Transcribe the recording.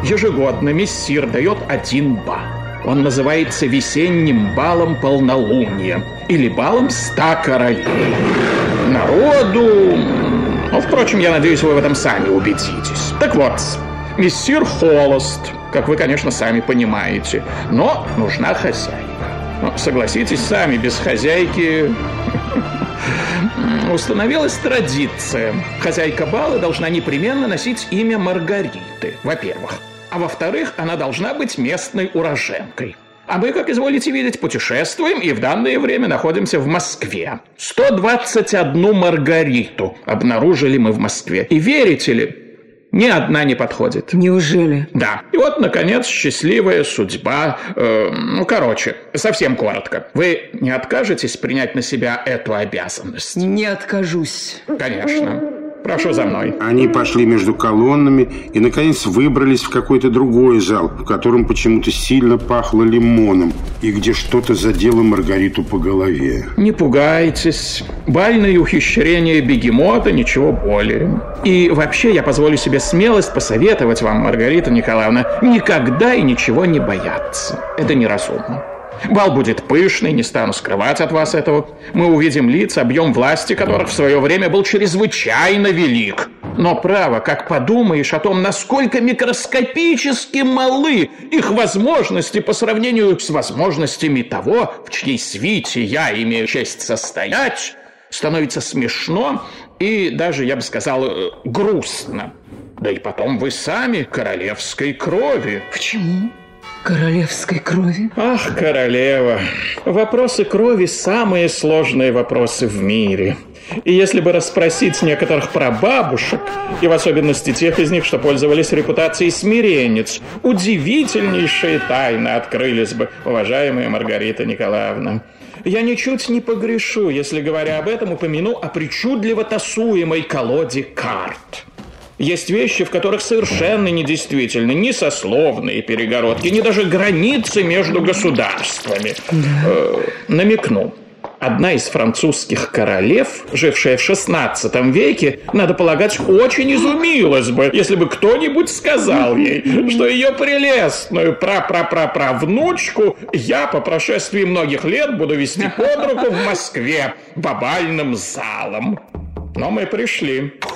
ежегодно мессир дает 1 бал. Он называется весенним балом полнолуния или балом 100 королей. Народу... Ну, впрочем, я надеюсь, вы в этом сами убедитесь. Так вот, мессир холост, как вы, конечно, сами понимаете, но нужна хозяйка. Согласитесь сами, без хозяйки... Установилась традиция. Хозяйка бала должна непременно носить имя Маргариты, во-первых. А во-вторых, она должна быть местной уроженкой. А мы, как изволите видеть, путешествуем и в данное время находимся в Москве. 121 Маргариту обнаружили мы в Москве. И верите ли, ни одна не подходит. Неужели? Да. И вот, наконец, счастливая судьба. Совсем коротко. Вы не откажетесь принять на себя эту обязанность? Не откажусь. Конечно. Прошу за мной. Они пошли между колоннами и, наконец, выбрались в какой-то другой зал, в котором почему-то сильно пахло лимоном и где что-то задело Маргариту по голове. Не пугайтесь. Бальное ухищрение бегемота, ничего более. И вообще я позволю себе смелость посоветовать вам, Маргарита Николаевна, никогда и ничего не бояться. Это неразумно. Бал будет пышный, не стану скрывать от вас этого. Мы увидим лица, объем власти которых в свое время был чрезвычайно велик. Но право, как подумаешь о том, насколько микроскопически малы их возможности по сравнению с возможностями того, в чьей свите я имею честь состоять, становится смешно и даже, я бы сказал, грустно. Да и потом вы сами королевской крови. Почему? Королевской крови? Ах, королева, вопросы крови – самые сложные вопросы в мире. И если бы расспросить некоторых прабабушек, и в особенности тех из них, что пользовались репутацией смиренниц, удивительнейшие тайны открылись бы, уважаемая Маргарита Николаевна. Я ничуть не погрешу, если, говоря об этом, упомяну о причудливо тасуемой колоде карт. Есть вещи, в которых совершенно недействительны ни сословные перегородки, ни даже границы между государствами. Намекну. Одна из французских королев, жившая в XVI веке, надо полагать, очень изумилась бы, если бы кто-нибудь сказал ей, что ее прелестную пра-пра-пра-правнучку я по прошествии многих лет буду вести под руку в Москве по бальным залам. Но мы пришли.